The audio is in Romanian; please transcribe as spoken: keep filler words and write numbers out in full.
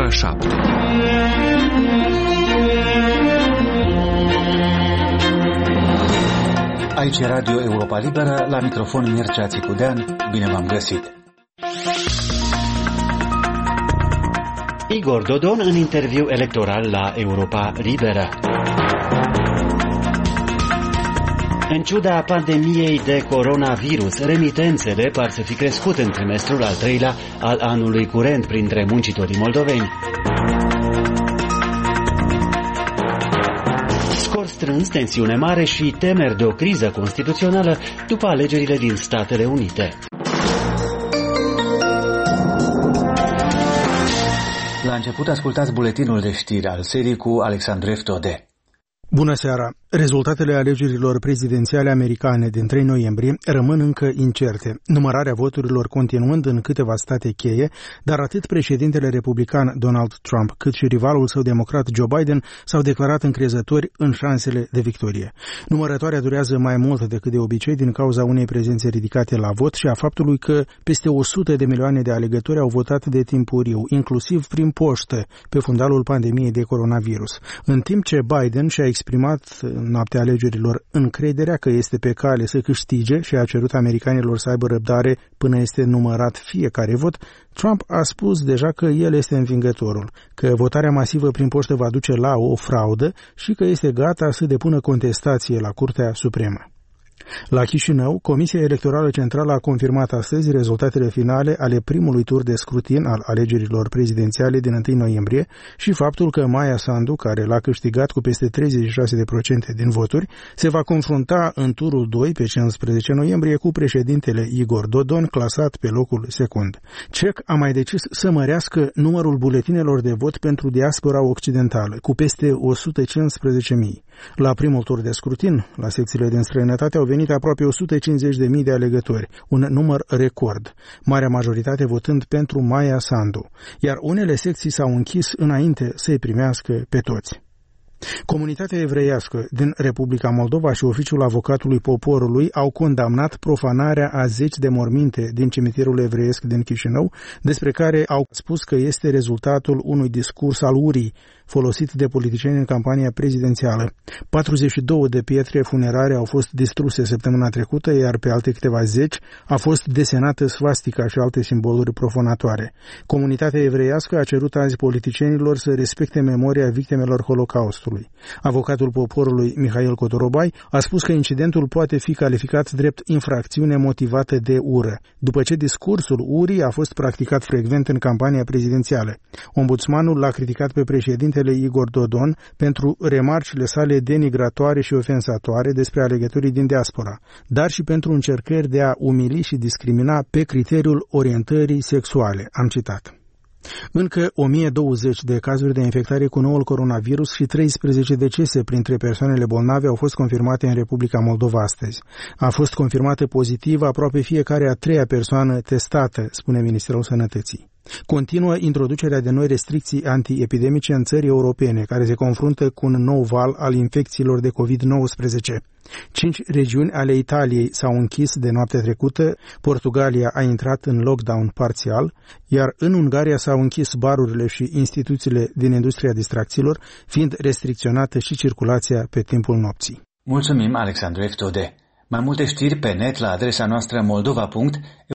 șapte. Aici e Radio Europa Liberă, la microfon Mircea Țicudean. Bine v-am găsit! Igor Dodon în interviu electoral la Europa Liberă. În ciuda pandemiei de coronavirus, remitențele par să fi crescut în trimestrul al treilea al anului curent printre muncitorii moldoveni. Scor strâns, tensiune mare și temeri de o criză constituțională după alegerile din Statele Unite. La început ascultați buletinul de știri al serii cu Alexandru Eftode. Bună seara! Rezultatele alegerilor prezidențiale americane din trei noiembrie rămân încă incerte, numărarea voturilor continuând în câteva state cheie, dar atât președintele republican Donald Trump cât și rivalul său democrat Joe Biden s-au declarat încrezători în șansele de victorie. Numărătoarea durează mai mult decât de obicei din cauza unei prezențe ridicate la vot și a faptului că peste o sută de milioane de alegători au votat de timpuriu, inclusiv prin poștă, pe fundalul pandemiei de coronavirus. În timp ce Biden și-a exprimat în noaptea alegerilor încrederea că este pe cale să câștige și a cerut americanilor să aibă răbdare până este numărat fiecare vot, Trump a spus deja că el este învingătorul, că votarea masivă prin poștă va duce la o fraudă și că este gata să depună contestație la Curtea Supremă. La Chișinău, Comisia Electorală Centrală a confirmat astăzi rezultatele finale ale primului tur de scrutin al alegerilor prezidențiale din întâi noiembrie și faptul că Maia Sandu, care l-a câștigat cu peste treizeci și șase la sută din voturi, se va confrunta în turul doi pe cincisprezece noiembrie cu președintele Igor Dodon, clasat pe locul secund. Cec a mai decis să mărească numărul buletinelor de vot pentru diaspora occidentală, cu peste o sută cincisprezece mii. La primul tur de scrutin, la secțiile din străinătate, au venit aproape o sută cincizeci de mii de alegători, un număr record, marea majoritate votând pentru Maia Sandu, iar unele secții s-au închis înainte să-i primească pe toți. Comunitatea evreiască din Republica Moldova și Oficiul Avocatului Poporului au condamnat profanarea a zeci de morminte din cimitirul evreiesc din Chișinău, despre care au spus că este rezultatul unui discurs al urii folosit de politicieni în campania prezidențială. patruzeci și două de pietre funerare au fost distruse săptămâna trecută, iar pe alte câteva zeci a fost desenată svastica și alte simboluri profanatoare. Comunitatea evreiască a cerut azi politicienilor să respecte memoria victimelor Holocaustului. Avocatul Poporului Mihail Cotorobai a spus că incidentul poate fi calificat drept infracțiune motivată de ură, după ce discursul urii a fost practicat frecvent în campania prezidențială. Ombudsmanul l-a criticat pe președintele Igor Dodon pentru remarcile sale denigratoare și ofensatoare despre alegătorii din diaspora, dar și pentru încercări de a umili și discrimina pe criteriul orientării sexuale. Am citat. Încă o mie douăzeci de cazuri de infectare cu noul coronavirus și treisprezece decese printre persoanele bolnave au fost confirmate în Republica Moldova astăzi. A fost confirmată pozitivă aproape fiecare a treia persoană testată, spune Ministerul Sănătății. Continuă introducerea de noi restricții antiepidemice în țări europene, care se confruntă cu un nou val al infecțiilor de covid nouăsprezece. Cinci regiuni ale Italiei s-au închis de noaptea trecută, Portugalia a intrat în lockdown parțial, iar în Ungaria s-au închis barurile și instituțiile din industria distracțiilor, fiind restricționată și circulația pe timpul nopții. Mulțumim, Alexandru Eftode. Mai multe știri pe net la adresa noastră moldova punct